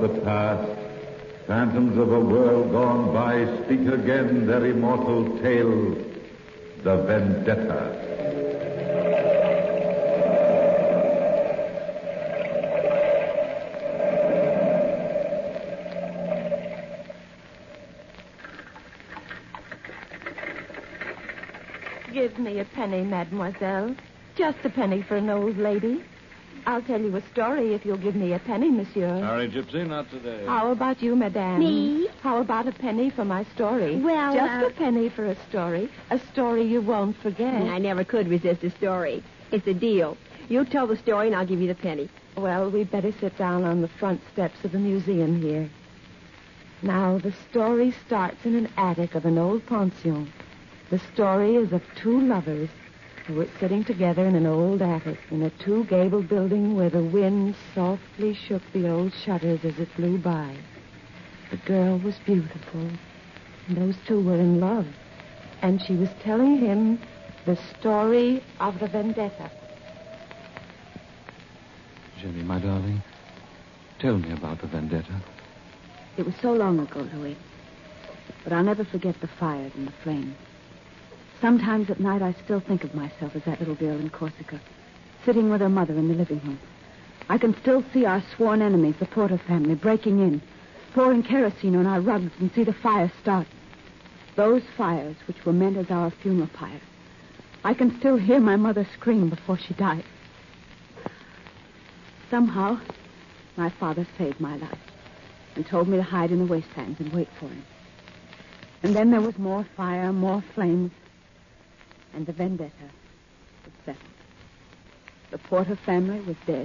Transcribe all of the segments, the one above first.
the past, phantoms of a world gone by speak again their immortal tale, the Vendetta. Give me a penny, mademoiselle. Just a penny for an old lady. I'll tell you a story if you'll give me a penny, monsieur. Sorry, Gypsy, not today. How about you, madame? Me? How about a penny for my story? Well, Just a penny for a story you won't forget. I never could resist a story. It's a deal. You tell the story and I'll give you the penny. Well, we'd better sit down on the front steps of the museum here. Now, the story starts in an attic of an old pension. The story is of two lovers who were sitting together in an old attic in a two-gable building where the wind softly shook the old shutters as it blew by. The girl was beautiful, and those two were in love, and she was telling him the story of the vendetta. Jenny, my darling, tell me about the vendetta. It was so long ago, Louis, but I'll never forget the fires and the flames. Sometimes at night I still think of myself as that little girl in Corsica, sitting with her mother in the living room. I can still see our sworn enemies, the Porter family, breaking in, pouring kerosene on our rugs and see the fire start. Those fires which were meant as our funeral pyre. I can still hear my mother scream before she died. Somehow, my father saved my life and told me to hide in the wastelands and wait for him. And then there was more fire, more flames, and the vendetta was settled. The Porter family was dead.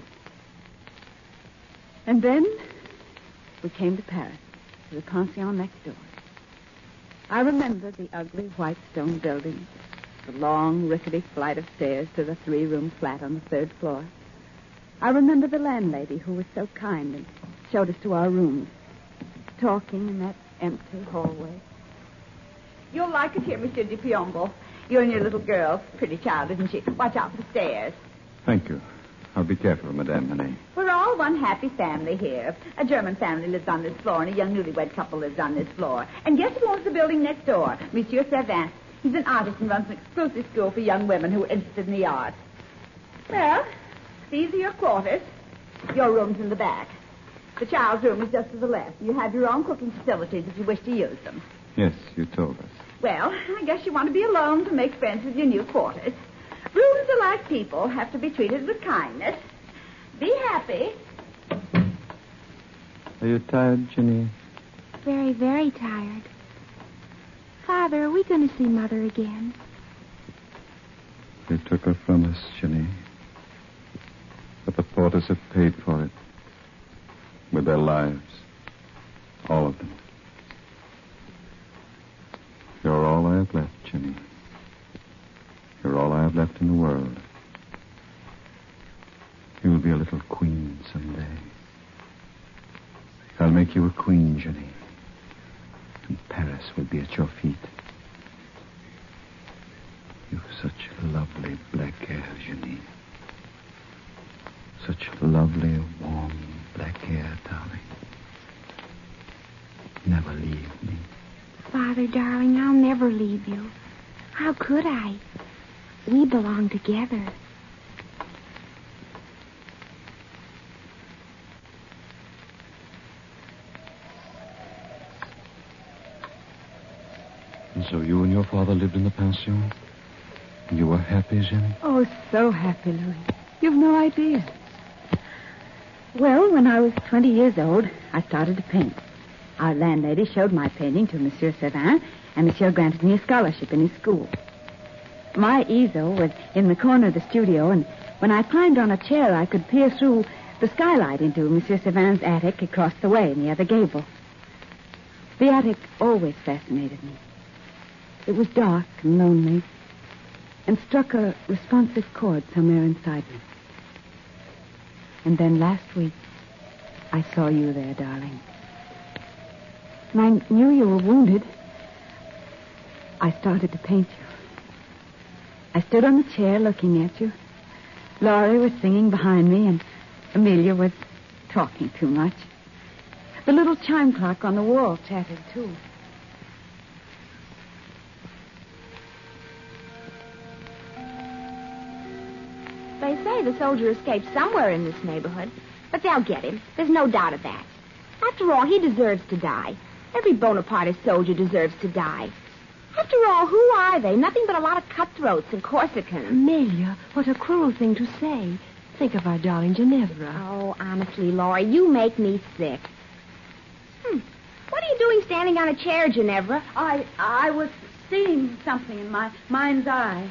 And then we came to Paris, to the pension next door. I remember the ugly white stone building, the long, rickety flight of stairs to the three-room flat on the third floor. I remember the landlady who was so kind and showed us to our rooms, talking in that empty hallway. You'll like it here, Monsieur de Piombo. You and your little girl. Pretty child, isn't she? Watch out for the stairs. Thank you. I'll be careful, Madame Manet. We're all one happy family here. A German family lives on this floor, and a young newlywed couple lives on this floor. And guess who owns the building next door? Monsieur Servin. He's an artist and runs an exclusive school for young women who are interested in the arts. Well, these are your quarters. Your room's in the back. The child's room is just to the left. You have your own cooking facilities if you wish to use them. Yes, you told us. Well, I guess you want to be alone to make friends with your new quarters. Rooms are like people, have to be treated with kindness. Be happy. Are you tired, Jenny? Very, very tired. Father, are we going to see Mother again? They took her from us, Jenny. But the Porters have paid for it. With their lives. All of them. You're all I have left, Jenny. You're all I have left in the world. You'll be a little queen someday. I'll make you a queen, Jenny. And Paris will be at your feet. You've such lovely black hair, Jenny. Such lovely, warm black hair, darling. Never leave me. Father, darling, I'll never leave you. How could I? We belong together. And so you and your father lived in the pension? And you were happy, Jenny? Oh, so happy, Louis. You've no idea. Well, when I was 20 years old, I started to paint. Our landlady showed my painting to Monsieur Servin, and Monsieur granted me a scholarship in his school. My easel was in the corner of the studio, and when I climbed on a chair, I could peer through the skylight into Monsieur Servin's attic across the way in the other gable. The attic always fascinated me. It was dark and lonely, and struck a responsive chord somewhere inside me. And then last week, I saw you there, darling. And I knew you were wounded. I started to paint you. I stood on the chair looking at you. Laurie was singing behind me, and Amelia was talking too much. The little chime clock on the wall chattered, too. They say the soldier escaped somewhere in this neighborhood, but they'll get him. There's no doubt of that. After all, he deserves to die. Every Bonapartist soldier deserves to die. After all, who are they? Nothing but a lot of cutthroats and Corsicans. Amelia, what a cruel thing to say. Think of our darling Ginevra. Oh, honestly, Laurie, you make me sick. What are you doing standing on a chair, Ginevra? I was seeing something in my mind's eye.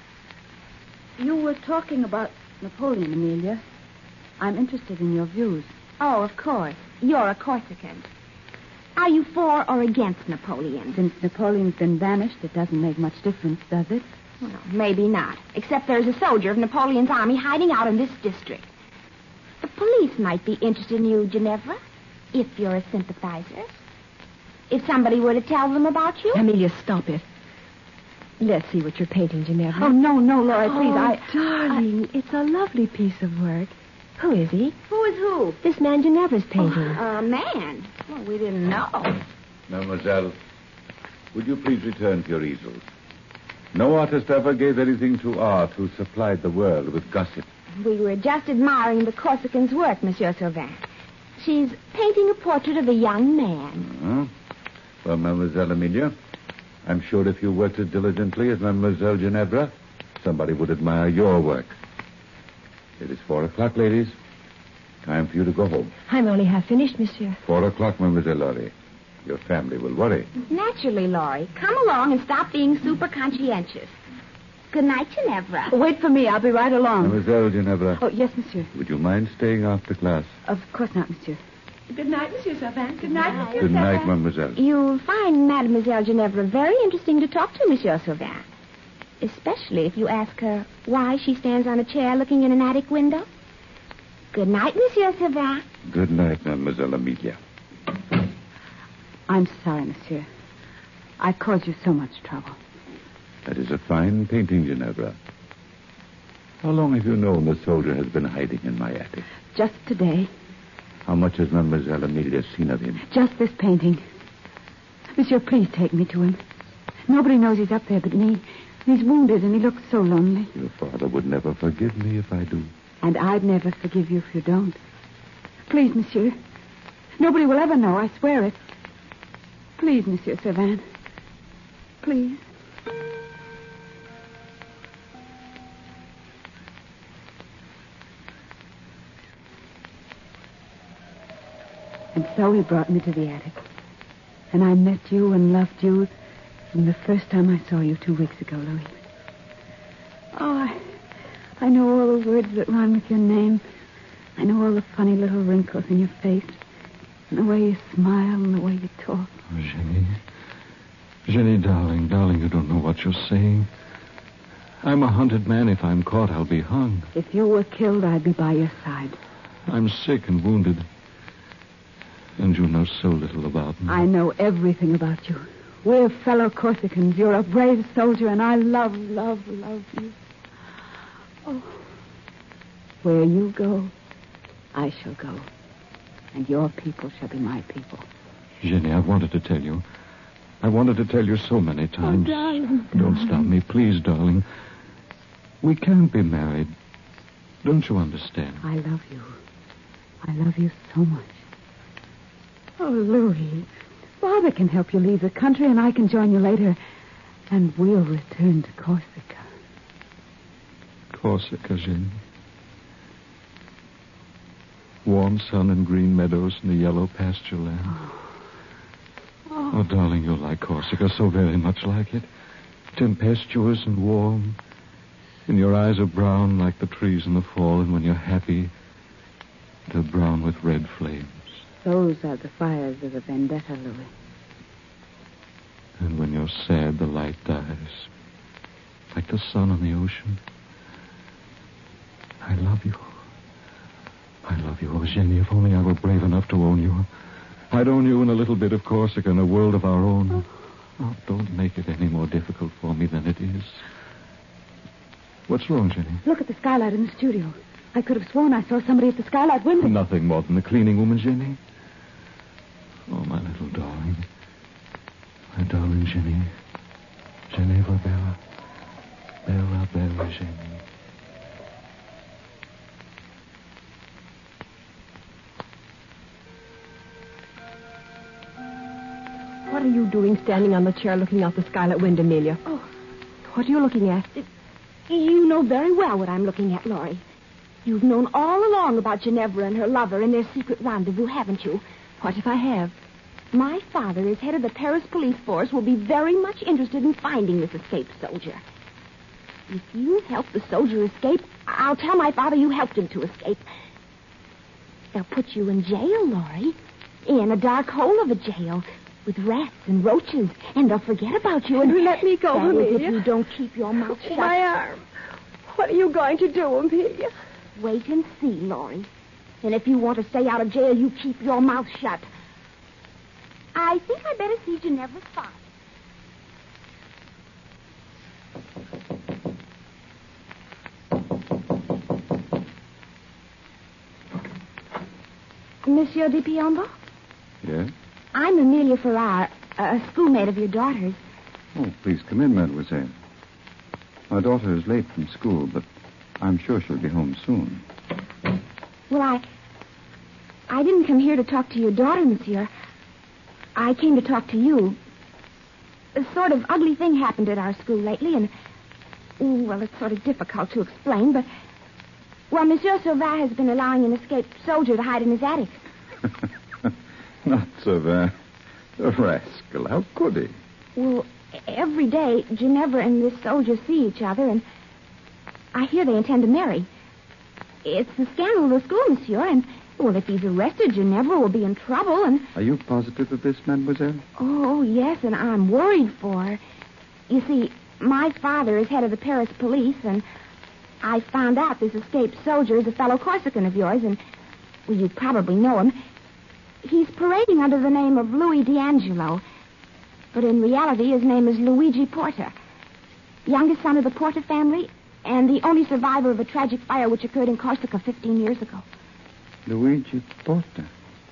You were talking about Napoleon, Amelia. I'm interested in your views. Oh, of course. You're a Corsican. Are you for or against Napoleon? Since Napoleon's been banished, it doesn't make much difference, does it? Well, maybe not. Except there's a soldier of Napoleon's army hiding out in this district. The police might be interested in you, Ginevra, if you're a sympathizer. If somebody were to tell them about you. Amelia, stop it. Let's see what you're painting, Ginevra. Oh, no, Laura, please. Darling, it's a lovely piece of work. Who is he? Who is who? This man Ginevra's painting. A man. Well, we didn't know. Mademoiselle, would you please return to your easels? No artist ever gave anything to art who supplied the world with gossip. We were just admiring the Corsican's work, Monsieur Sylvain. She's painting a portrait of a young man. Well, Mademoiselle Amelia, I'm sure if you worked as diligently as Mademoiselle Ginevra, somebody would admire your work. It is 4:00, ladies. Time for you to go home. I'm only half finished, monsieur. 4:00, Mademoiselle Laurie. Your family will worry. Naturally, Laurie. Come along and stop being super conscientious. Good night, Ginevra. Wait for me. I'll be right along. Mademoiselle Ginevra. Oh, yes, monsieur. Would you mind staying after class? Of course not, monsieur. Good night, Monsieur Sylvain. Good night, Monsieur Good night, Sylvain. Mademoiselle. You'll find Mademoiselle Ginevra very interesting to talk to, Monsieur Sylvain. Especially if you ask her why she stands on a chair looking in an attic window. Good night, Monsieur Sylvain. Good night, Mademoiselle Amelia. I'm sorry, monsieur. I caused you so much trouble. That is a fine painting, Ginevra. How long have you known the soldier has been hiding in my attic? Just today. How much has Mademoiselle Amelia seen of him? Just this painting. Monsieur, please take me to him. Nobody knows he's up there but me. He's wounded and he looks so lonely. Your father would never forgive me if I do. And I'd never forgive you if you don't. Please, monsieur. Nobody will ever know, I swear it. Please, Monsieur Sylvain. Please. And so he brought me to the attic. And I met you and loved you from the first time I saw you 2 weeks ago, Louis. Oh, I know all the words that rhyme with your name. I know all the funny little wrinkles in your face. And the way you smile and the way you talk. Oh, Jenny. Jenny, darling, you don't know what you're saying. I'm a hunted man. If I'm caught, I'll be hung. If you were killed, I'd be by your side. I'm sick and wounded. And you know so little about me. I know everything about you. We're fellow Corsicans. You're a brave soldier, and I love you. Oh. Where you go, I shall go. And your people shall be my people. Jenny, I wanted to tell you. I wanted to tell you so many times. Oh, darling. Don't stop me, please, darling. We can't be married. Don't you understand? I love you. I love you so much. Oh, Louis, Father can help you leave the country, and I can join you later. And we'll return to Corsica. Corsica, Jenny. Warm sun and green meadows and the yellow pasture land. Oh, darling, you'll like Corsica so very much like it. Tempestuous and warm. And your eyes are brown like the trees in the fall, and when you're happy, they're brown with red flames. Those are the fires of the vendetta, Louis. And when you're sad, the light dies. Like the sun on the ocean. I love you. I love you, oh, Jenny. If only I were brave enough to own you. I'd own you in a little bit of Corsica and a world of our own. Oh, don't make it any more difficult for me than it is. What's wrong, Jenny? Look at the skylight in the studio. I could have sworn I saw somebody at the skylight window. Nothing more than the cleaning woman, Jenny. darling Jenny. Geneva Bella. Bella, Bella, Jenny. What are you doing standing on the chair looking out the skylight window, Amelia? Oh. What are you looking at? You know very well what I'm looking at, Laurie. You've known all along about Ginevra and her lover and their secret rendezvous, haven't you? What if I have? My father, as head of the Paris police force, will be very much interested in finding this escaped soldier. If you help the soldier escape, I'll tell my father you helped him to escape. They'll put you in jail, Laurie. In a dark hole of a jail with rats and roaches, and they'll forget about you and... Let me go, that is, Amelia. if you don't keep your mouth shut. My arm. What are you going to do, Amelia? Wait and see, Laurie. And if you want to stay out of jail, you keep your mouth shut. I think I'd better see Ginevra's father. Monsieur de Piombo? Yes? I'm Amelia Farrar, a schoolmate of your daughter's. Oh, please come in, mademoiselle. My daughter is late from school, but I'm sure she'll be home soon. Well, I didn't come here to talk to your daughter, monsieur. I came to talk to you. A sort of ugly thing happened at our school lately, and, well, it's sort of difficult to explain, but, well, Monsieur Sauvin has been allowing an escaped soldier to hide in his attic. Not so bad. The rascal. How could he? Well, every day, Ginevra and this soldier see each other, and I hear they intend to marry. It's the scandal of the school, monsieur, and, well, if he's arrested, Ginevra will be in trouble, and... Are you positive of this, mademoiselle? Oh, yes, and I'm worried for her. You see, my father is head of the Paris police, and I found out this escaped soldier is a fellow Corsican of yours, and, well, you probably know him. He's parading under the name of Louis D'Angelo, but in reality his name is Luigi Porta, youngest son of the Porta family and the only survivor of a tragic fire which occurred in Corsica 15 years ago. Luigi Porta.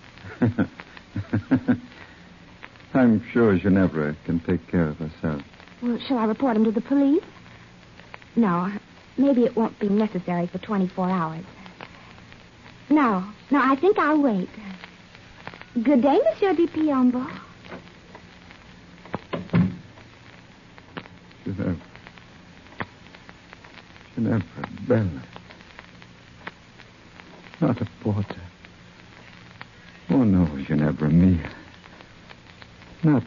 I'm sure Ginevra can take care of herself. Well, shall I report him to the police? No, maybe it won't be necessary for 24 hours. No, I think I'll wait. Good day, Monsieur de Piombo. Ginevra, Bella. Not a Porta. Oh, no, Ginevra mia. Not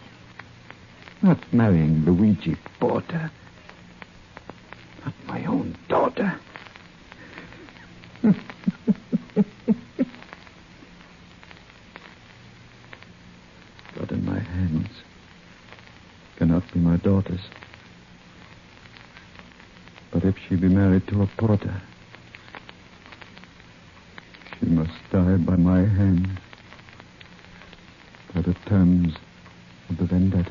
marrying Luigi Porta. Not my own daughter. Blood in my hands cannot be my daughter's. But if she be married to a Porta, she must die by my hand, by the terms of the vendetta.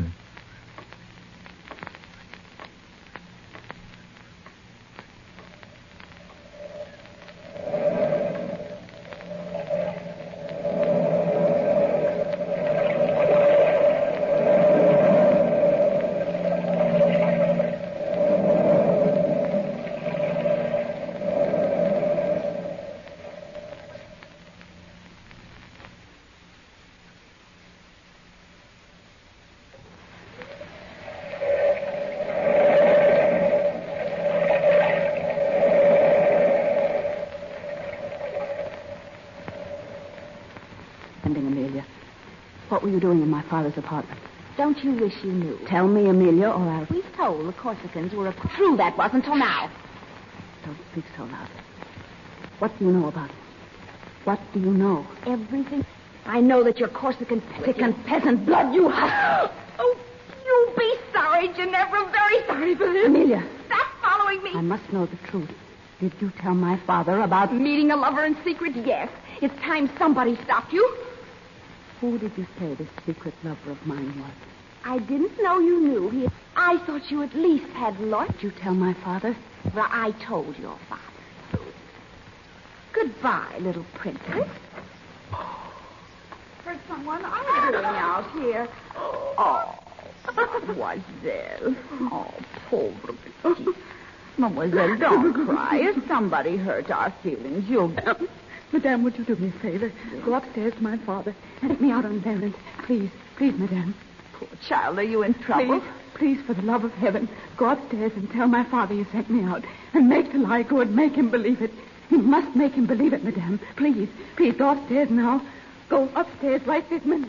Amelia, what were you doing in my father's apartment? Don't you wish you knew? Tell me, Amelia, or I'll... We've told the Corsicans were true that wasn't till now. Don't speak so loud. What do you know about it? What do you know? Everything. I know that you're Corsican peasant blood. You have. Oh, you'll be sorry, Ginevra. Very sorry for this. Amelia. Stop following me. I must know the truth. Did you tell my father about... Meeting a lover in secret? Yes. It's time somebody stopped you. Who did you say this secret lover of mine was? I didn't know you knew. I thought you at least had lost. Did you tell my father? Well, I told your father. Goodbye, little princess. Heard someone arguing out here. Oh. Mademoiselle. Oh, pauvre petit. Mademoiselle, don't cry. If somebody hurt our feelings, you'll... Madame, would you do me a favor? Go upstairs to my father and let me out on an errand. Please, Madame. Poor child, are you in trouble? Please, for the love of heaven, go upstairs and tell my father you sent me out. And make the lie good. Make him believe it. You must make him believe it, Madame. Please, go upstairs now. Go upstairs right this minute.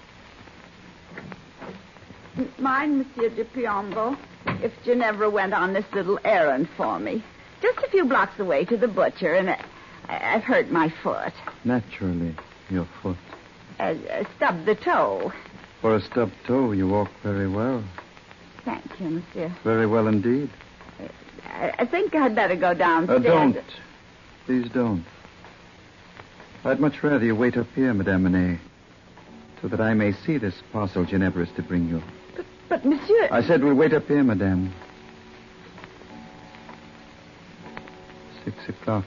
Mind, Monsieur de Piombo, if Ginevra went on this little errand for me. Just a few blocks away to the butcher, and I've hurt my foot. Naturally, your foot. Stubbed the toe. For a stubbed toe, you walk very well. Thank you, Monsieur. Very well indeed. I think I'd better go downstairs. Don't. Please don't. I'd much rather you wait up here, Madame Monet, so that I may see this parcel Ginevra is to bring you. But, Monsieur... I said we'll wait up here, Madame. 6 o'clock.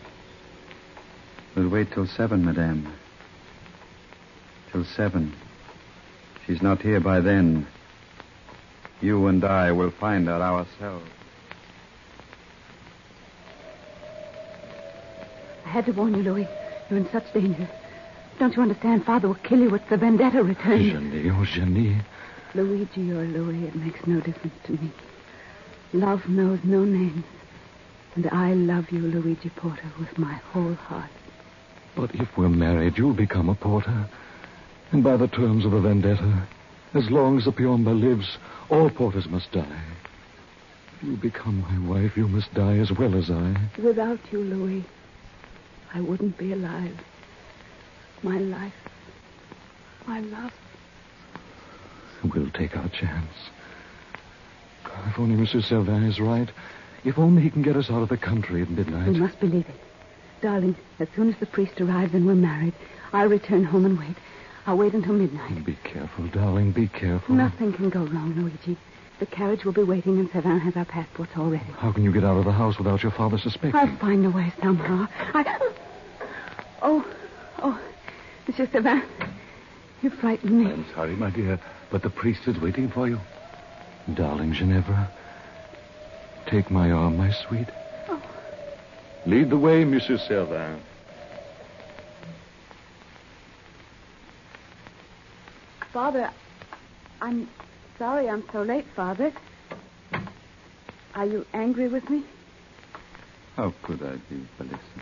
We'll wait till 7, Madame. Till 7. She's not here by then. You and I will find her ourselves. I had to warn you, Louis. You're in such danger. Don't you understand? Father will kill you if the vendetta returns. Jenny, oh, Jenny. Luigi or Louis, it makes no difference to me. Love knows no names. And I love you, Luigi Porter, with my whole heart. But if we're married, you'll become a porter. And by the terms of the vendetta, as long as the Piombo lives, all porters must die. If you become my wife, you must die as well as I. Without you, Louis, I wouldn't be alive. My life, my love. We'll take our chance. If only Monsieur Servin is right. If only he can get us out of the country at midnight. You must believe it. Darling, as soon as the priest arrives and we're married, I'll return home and wait. I'll wait until midnight. Be careful, darling. Be careful. Nothing can go wrong, Luigi. The carriage will be waiting and Servin has our passports already. How can you get out of the house without your father suspecting? I'll find a way somehow. Oh, Monsieur Servin, you frightened me. I'm sorry, my dear, but the priest is waiting for you. Darling Ginevra, take my arm, my sweet. Oh. Lead the way, Monsieur Servin. Father, I'm sorry I'm so late, Father. Are you angry with me? How could I be, Bellissima?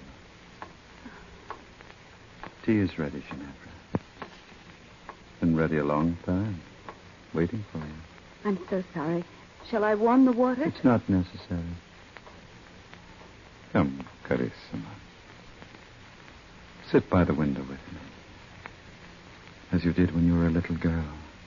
Tea is ready, Ginevra. Been ready a long time. Waiting for you. I'm so sorry. Shall I warm the water? It's not necessary. Come, Carissima. Sit by the window with me. As you did when you were a little girl.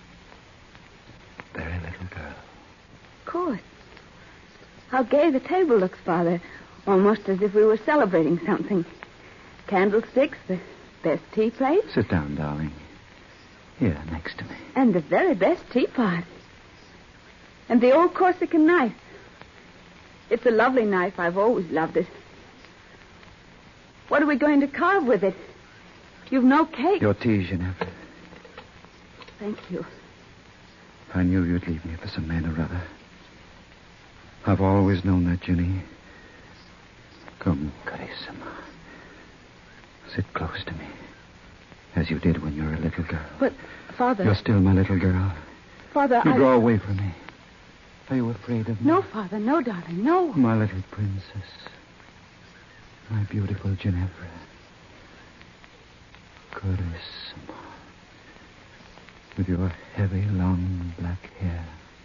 Very little girl. Of course. How gay the table looks, Father. Almost as if we were celebrating something. Candlesticks, the best tea plate. Sit down, darling. Here, next to me. And the very best teapot. And the old Corsican knife. It's a lovely knife. I've always loved it. What are we going to carve with it? You've no cake. Your tea, Ginevra. Thank you. I knew you'd leave me for some man or other. I've always known that, Jenny. Come, Carissima. Sit close to me. As you did when you were a little girl. But, Father... You're still my little girl. Father, You draw away from me. Are you afraid of me? No, Father. No, darling. No. My little princess. My beautiful Ginevra. Carissima. With your heavy, long black hair.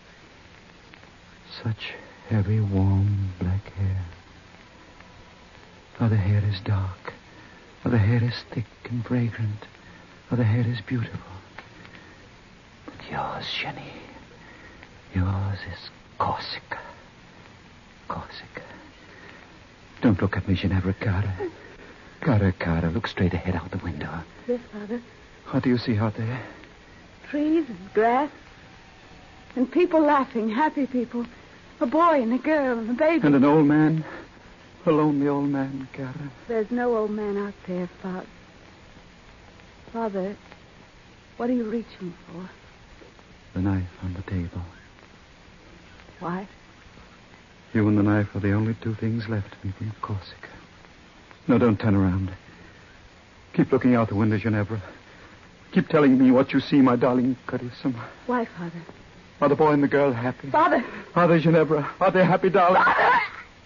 Such heavy, warm black hair. Other hair is dark. Other hair is thick and fragrant. Other hair is beautiful. But yours, Jenny, yours is Corsica. Corsica. Don't look at me, Ginevra. Cara, look straight ahead out the window. Yes, Father. What do you see out there? Trees and grass. And people laughing, happy people. A boy and a girl and a baby. And an old man. A lonely old man, Cara. There's no old man out there, Father. What are you reaching for? The knife on the table. Why? You and the knife are the only two things left me from Corsica. No, don't turn around. Keep looking out the window, Ginevra. Keep telling me what you see, my darling Carissima. Why, Father? Are the boy and the girl happy? Father! Are they, Ginevra? Are they happy, darling? Father!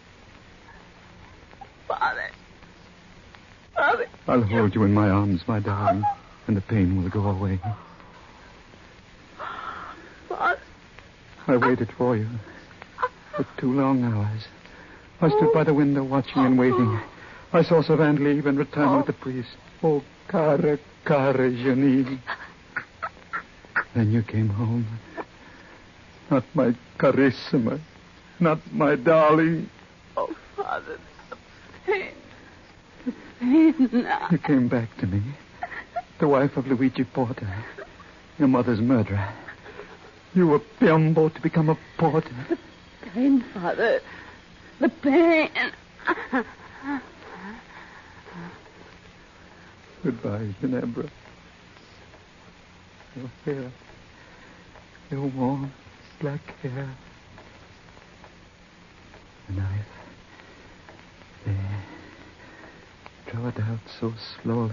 Father! Father! I'll hold you in my arms, my darling, and the pain will go away. Father! I waited for you for 2 long hours. I stood by the window watching and waiting. I saw Savant leave and return with the priest. Oh, cara Jenny. Then you came home. Not my Carissima. Not my darling. Oh, Father, the pain. The pain now. You came back to me. The wife of Luigi Porta. Your mother's murderer. You were Piombo to become a porter. The pain, Father. The pain. Goodbye, Ginevra. Your hair. Your warm black hair. The knife. There. Draw it out so slowly.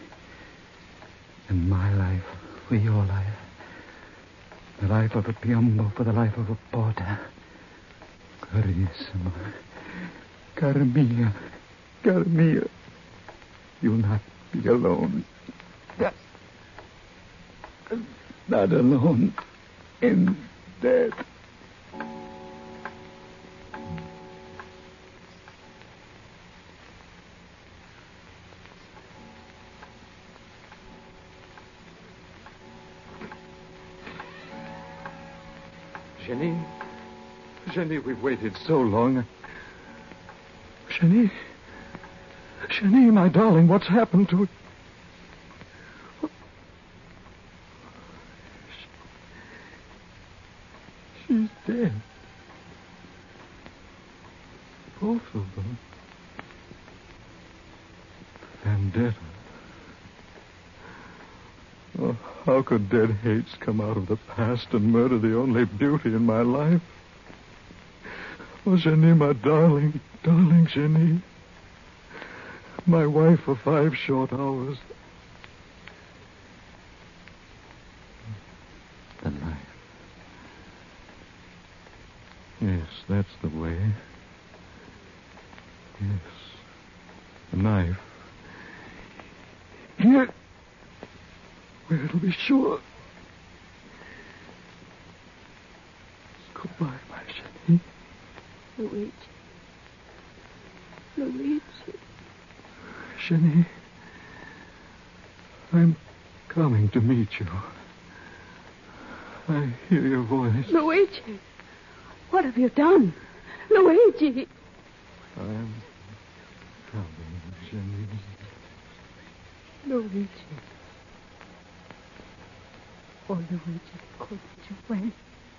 And my life for your life. The life of a Piombo for the life of a porter. Carissima. Cara mia. You'll not be alone. Not alone in death. Jenny, we've waited so long. Jenny, my darling, what's happened to... She's dead. Both of them. Vendetta. Oh, how could dead hates come out of the past and murder the only beauty in my life? Oh, Jenny, my darling Jenny. My wife for 5 short hours. The knife. Yes, that's the way. Yes. The knife. Here. Where it'll be sure. Goodbye, my Jenny. Luigi. Jenny, I'm coming to meet you. I hear your voice. Luigi, what have you done? Luigi! I'm coming, Jenny. Luigi. Oh, Luigi, could you wait?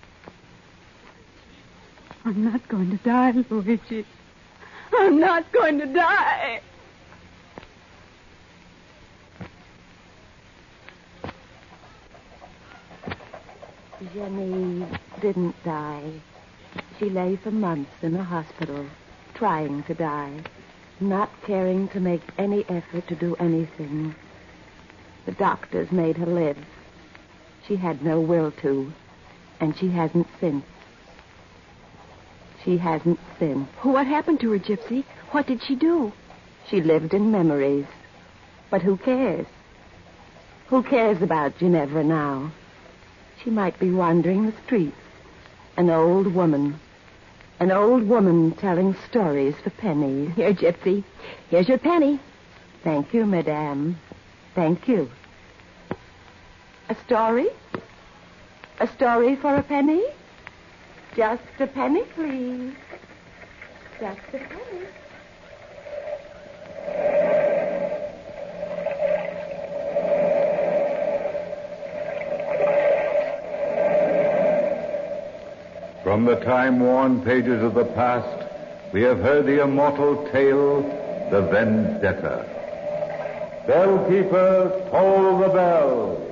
I'm not going to die, Luigi. I'm not going to die. Jenny didn't die. She lay for months in a hospital, trying to die, not caring to make any effort to do anything. The doctors made her live. She had no will to, and she hasn't since. She hasn't since. What happened to her, Gypsy? What did she do? She lived in memories. But who cares? Who cares about Ginevra now? She might be wandering the streets. An old woman telling stories for pennies. Here, Gypsy. Here's your penny. Thank you, madame. Thank you. A story? A story for a penny? Just a penny, please. Just a penny. From the time-worn pages of the past, we have heard the immortal tale, The Vendetta. Bellkeeper, toll the bell.